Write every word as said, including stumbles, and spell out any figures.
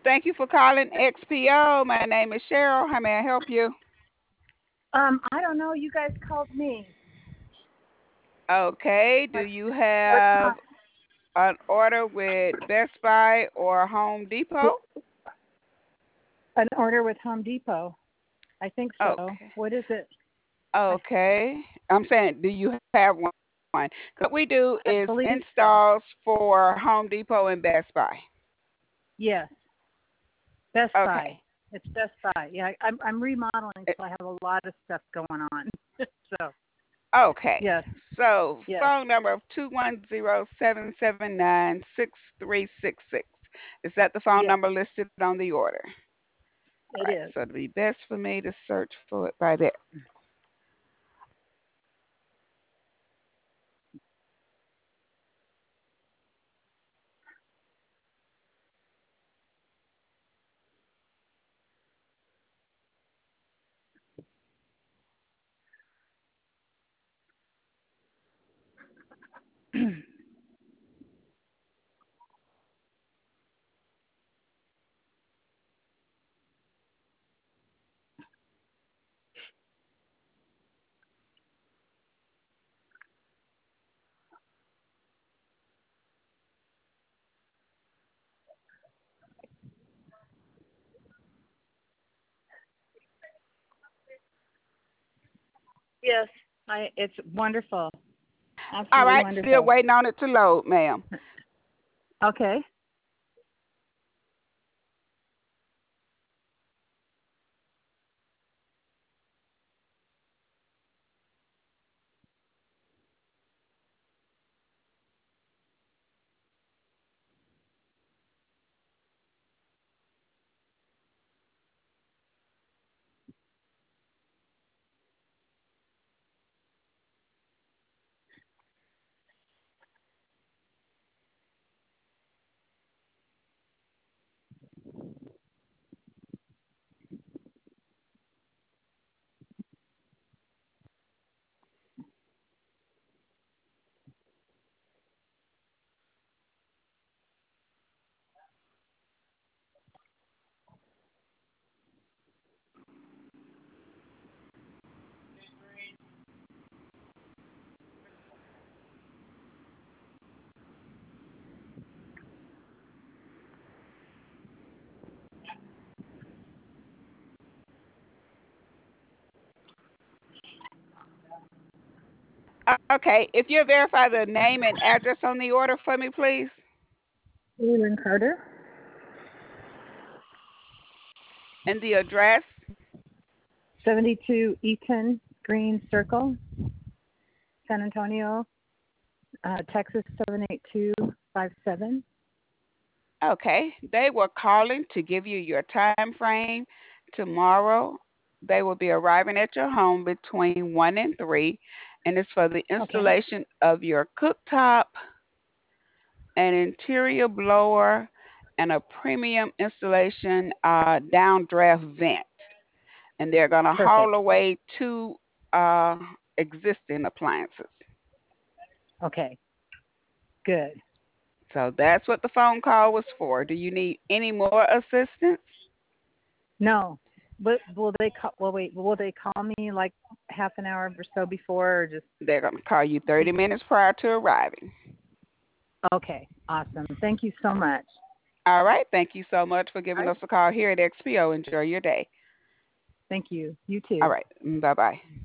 Thank you for calling X P O. My name is Cheryl. How may I help you? Um, I don't know. You guys called me. Okay. Do What? you What have time? an order with Best Buy or Home Depot? An order with Home Depot. I think so. Okay. What is it? I Okay. I'm saying, do you have one? What we do I is believe so. installs for Home Depot and Best Buy. Yes, Best Buy. Okay. It's Best Buy. Yeah, I'm I'm remodeling, so I have a lot of stuff going on. so Okay. yes, So yes, phone number of two one zero seven seven nine six three six six. Is that the phone yes, number listed on the order? All it right. is. So it'll be best for me to search for it by there. yes, I. It's wonderful. All Absolutely right. Still wonderful. waiting on it to load, ma'am. Okay. Okay. If you verify the name and address on the order for me, please, Leland Carter, and the address. seventy-two Eaton Green Circle, San Antonio, uh, Texas seven eight two five seven. Okay. They were calling to give you your time frame tomorrow. They will be arriving at your home between one and three, and it's for the Okay. installation of your cooktop, an interior blower, and a premium installation uh, downdraft vent. And they're going to haul Perfect. away two uh, existing appliances. Okay. Good. So that's what the phone call was for. Do you need any more assistance? No. But will they call? Well, wait. Will they call me like half an hour or so before, or just? They're going to call you thirty minutes prior to arriving. Okay. Awesome. Thank you so much. All right. Thank you so much for All giving right. us a call here at X P O. Enjoy your day. Thank you. You All too. right. Bye bye.